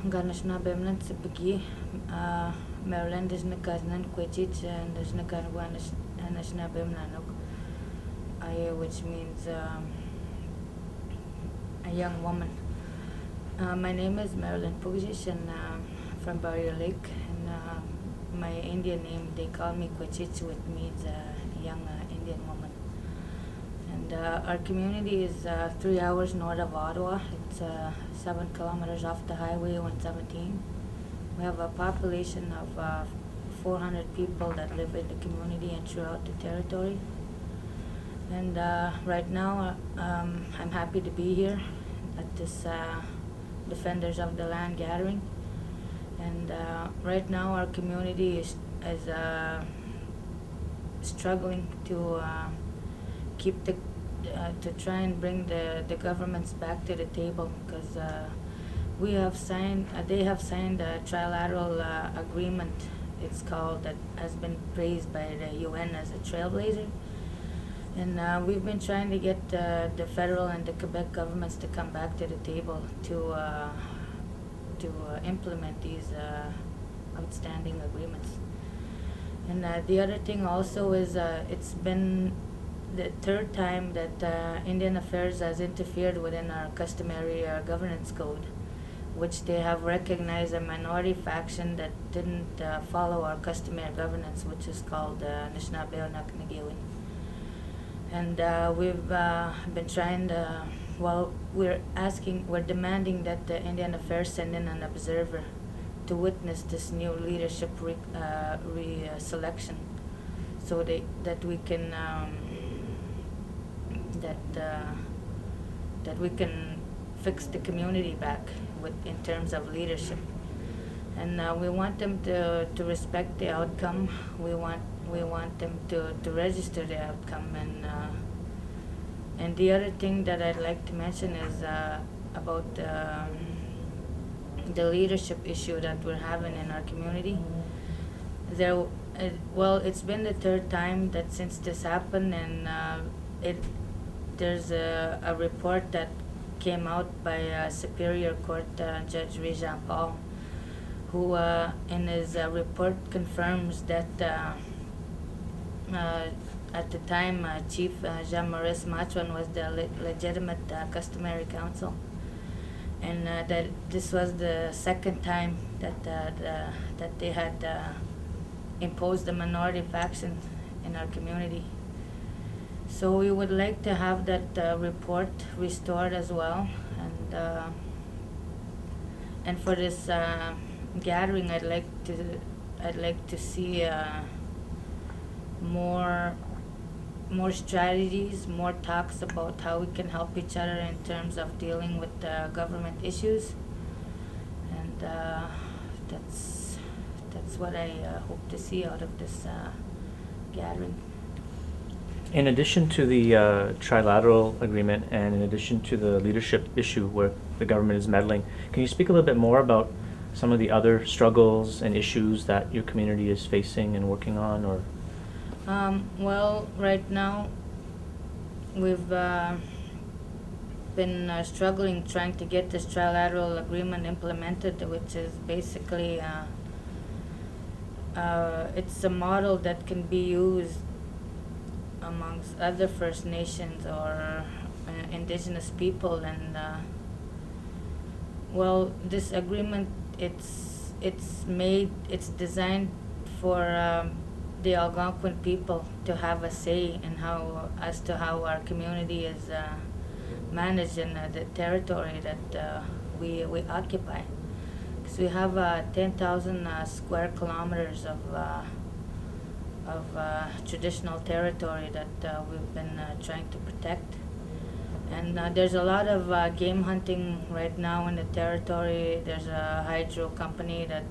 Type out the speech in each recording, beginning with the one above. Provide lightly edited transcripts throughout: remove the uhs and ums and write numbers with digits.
Ganashna Bemlan Sipiki, Maryland is Nakaznan Quechich and Nashna Bemlanok, which means a young woman. My name is Marilyn Pugish and from Barrier Lake, and my Indian name, they call me Quechich, which means young Indian woman. And our community is 3 hours north of Ottawa. It's 7 kilometers off the highway 117. We have a population of 400 people that live in the community and throughout the territory. And right now, I'm happy to be here at this Defenders of the Land gathering. And right now, our community is struggling to keep to try and bring the governments back to the table, because they have signed a trilateral agreement. It's called, that has been praised by the UN as a trailblazer. And we've been trying to get the federal and the Quebec governments to come back to the table to implement these outstanding agreements. And the other thing also is it's been the third time that Indian Affairs has interfered within our customary governance code, which they have recognized a minority faction that didn't follow our customary governance, which is called Anishinaabe Naknagewin. And we've been trying to, we're demanding that the Indian Affairs send in an observer to witness this new leadership selection, so that we can that we can fix the community back in terms of leadership. And we want them to respect the outcome. We want them to register the outcome. And the other thing that I'd like to mention is about the leadership issue that we're having in our community. It's been the third time that since this happened, and there's a report that came out by Superior Court Judge Jean Paul, who in his report confirms that at the time Chief Jean-Maurice Matron was the legitimate customary counsel, and that this was the second time that they had imposed a minority faction in our community. So we would like to have that report restored as well, and for this gathering, I'd like to see more strategies, more talks about how we can help each other in terms of dealing with government issues, and that's what I hope to see out of this gathering. In addition to the trilateral agreement, and in addition to the leadership issue where the government is meddling, can you speak a little bit more about some of the other struggles and issues that your community is facing and working on? Or right now we've been struggling trying to get this trilateral agreement implemented, which is basically it's a model that can be used amongst other First Nations or indigenous people. And this agreement, it's designed for the Algonquin people to have a say in how our community is managed in the territory that we occupy. Because we have 10,000 square kilometers of traditional territory that we've been trying to protect. And there's a lot of game hunting right now in the territory. There's a hydro company that,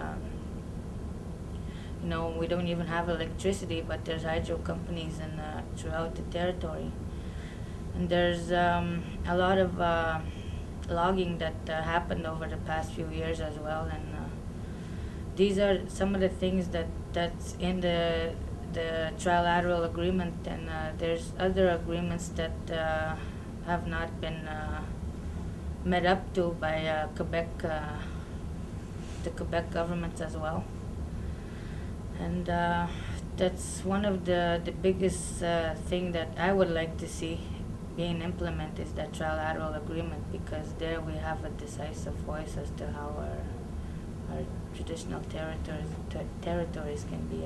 we don't even have electricity, but there's hydro companies throughout the territory. And there's a lot of logging that happened over the past few years as well. And these are some of the things that's in the trilateral agreement, and there's other agreements that have not been met up to by Quebec the Quebec government as well. And that's one of the biggest thing that I would like to see being implemented is that trilateral agreement, because there we have a decisive voice as to how our traditional territories can be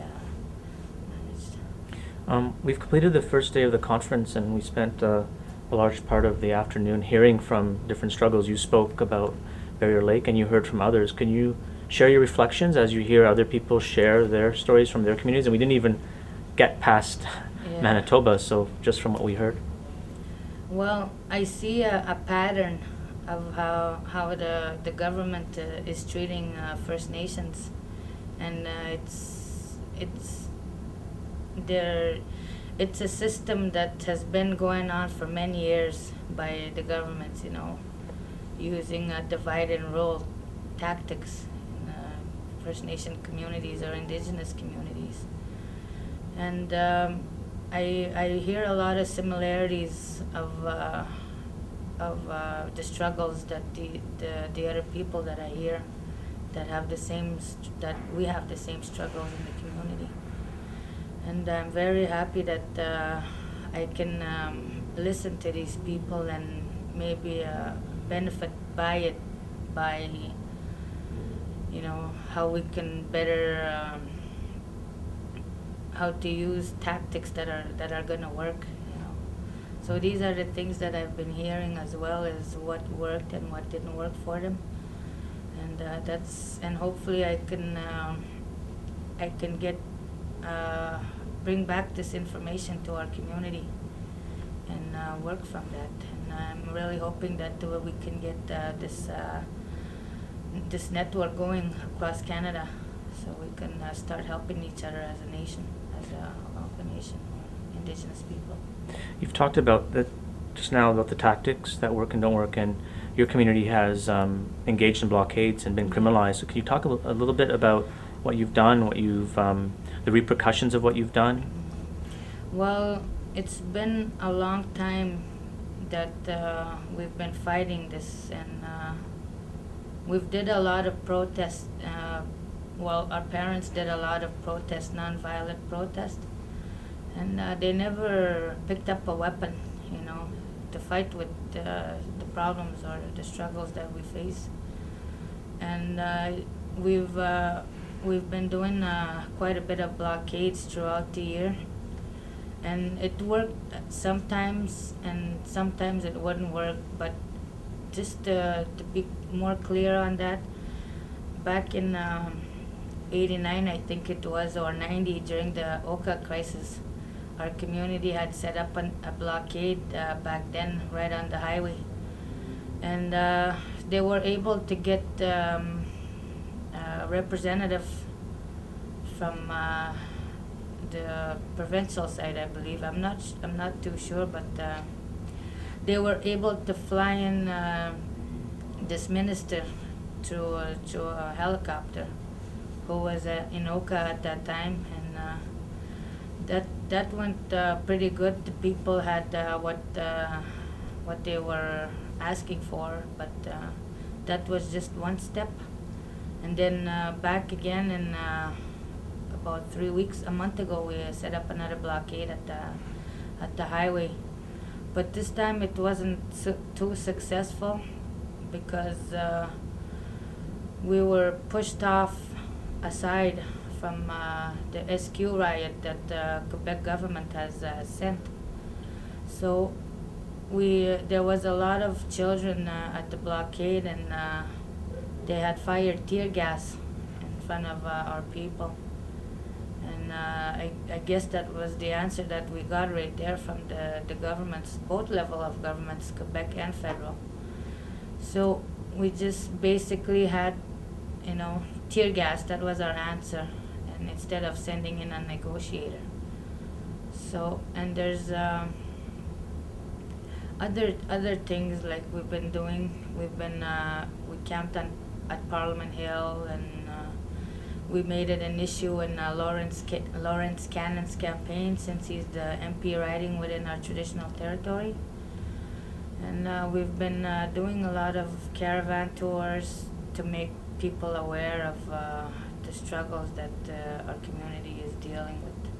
managed. We've completed the first day of the conference, and we spent a large part of the afternoon hearing from different struggles. You spoke about Barrier Lake, and you heard from others. Can you share your reflections as you hear other people share their stories from their communities? And we didn't even get past Manitoba, so just from what we heard. Well, I see a pattern of how the government is treating First Nations, and it's a system that has been going on for many years by the governments, using divide and rule tactics in First Nation communities or Indigenous communities. And I hear a lot of similarities of the struggles that the other people that I hear that have that we have the same struggles in the community. And I'm very happy that I can listen to these people and maybe benefit by it, by how we can better how to use tactics that are gonna work. So these are the things that I've been hearing, as well as what worked and what didn't work for them, and hopefully I can get bring back this information to our community and work from that. And I'm really hoping that we can get this network going across Canada, so we can start helping each other as a nation, as a nation, Indigenous people. You've talked about just now about the tactics that work and don't work, and your community has engaged in blockades and been criminalized. So can you talk a little bit about what you've done, the repercussions of what you've done? Well, it's been a long time that we've been fighting this, and we've did a lot of protests. Our parents did a lot of protests, non-violent protests, and they never picked up a weapon, to fight with the problems or the struggles that we face. And we've been doing quite a bit of blockades throughout the year, and it worked sometimes, and sometimes it wouldn't work. But just to be more clear on that, back in 89, I think it was, or 90, during the Oka crisis, our community had set up a blockade back then right on the highway, and they were able to get a representative from the provincial side, I believe. I'm not too sure, but they were able to fly in this minister through a helicopter, who was in Oka at that time, and that went pretty good. The people had what they were asking for, but that was just one step. And then back again in about 3 weeks, a month ago, we set up another blockade at the highway. But this time it wasn't too successful, because we were pushed off aside from the SQ riot that the Quebec government has sent. So there was a lot of children at the blockade, and they had fired tear gas in front of our people. And I guess that was the answer that we got right there from the governments, both level of governments, Quebec and federal. So we just basically had, tear gas. That was our answer, and instead of sending in a negotiator. So, and there's other things like we've been doing. We camped at Parliament Hill, and we made it an issue in Lawrence Cannon's campaign, since he's the MP riding within our traditional territory. And we've been doing a lot of caravan tours to make people aware of the struggles that our community is dealing with.